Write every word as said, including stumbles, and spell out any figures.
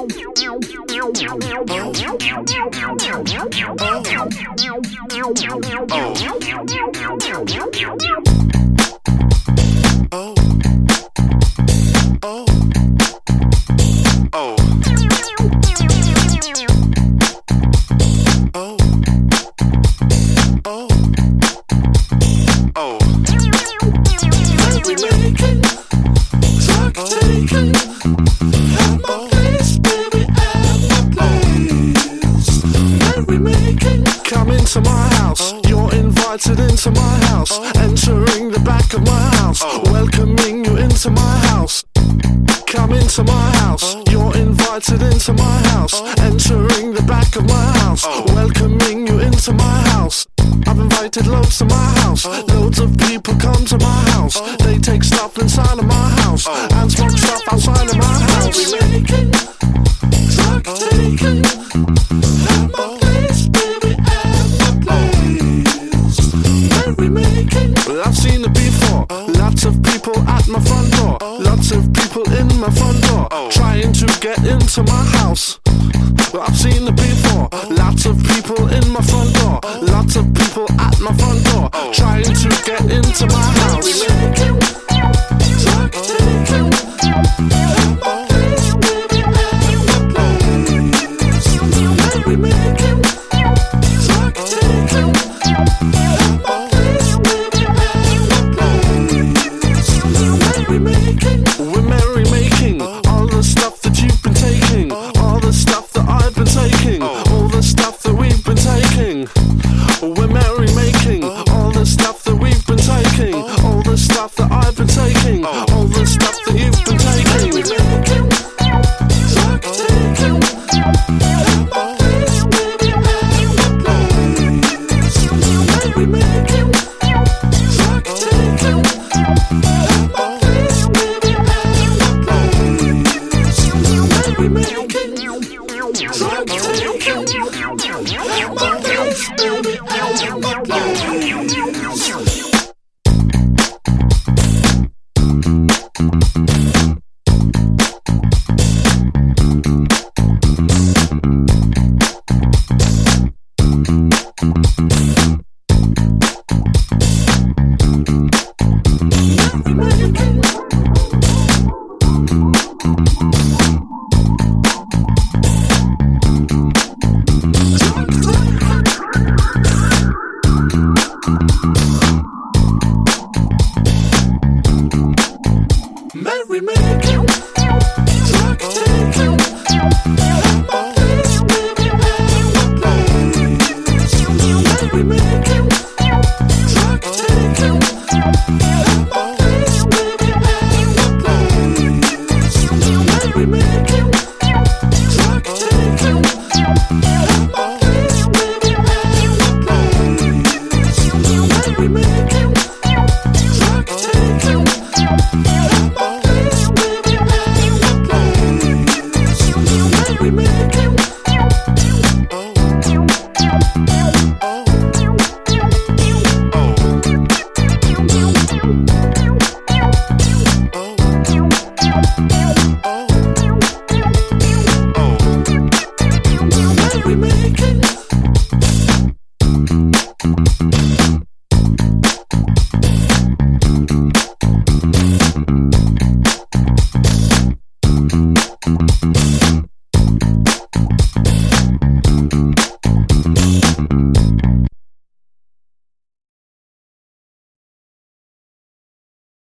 Into my house, entering the back of my house, welcoming you into my house. Come into my house, you're invited into my house, entering the back of my house, welcoming you into my house. I've invited loads to my house, loads of people come to my house. They take stuff inside of my house, and smoke stuff outside of my house. Making, drug taking, at my place, baby, at my place. Merry making. Well, I've seen it before, lots of people at my front door, lots of people in my front door, trying to get into my house. Well, I've seen it before, lots of people in my front door, lots of people at my front door, trying to get into my house. Making, drug taking, at my place, baby, at my place. Merry making, drug taking, at my place, baby, at my place. Merry making, we're merry making all the stuff that you've been taking, all the stuff that I've been taking, all the stuff that we've been taking. We're merry making all the stuff that we've been taking, all the stuff that I've been taking, all the stuff that you've been taking. Making, drug taking, at my place, baby, at my place. Merry making, drug taking, at my place, baby, at my place. Merry making, drug taking, at my place, baby, at my place. Merry making, drug taking, at my place, baby, at my place. Merry making, drug taking, at my place, baby, at my place. Merry making, drug taking, at my place, baby, at my place. Merry making, drug taking, at my place, baby, at my place. Merry making. Oh.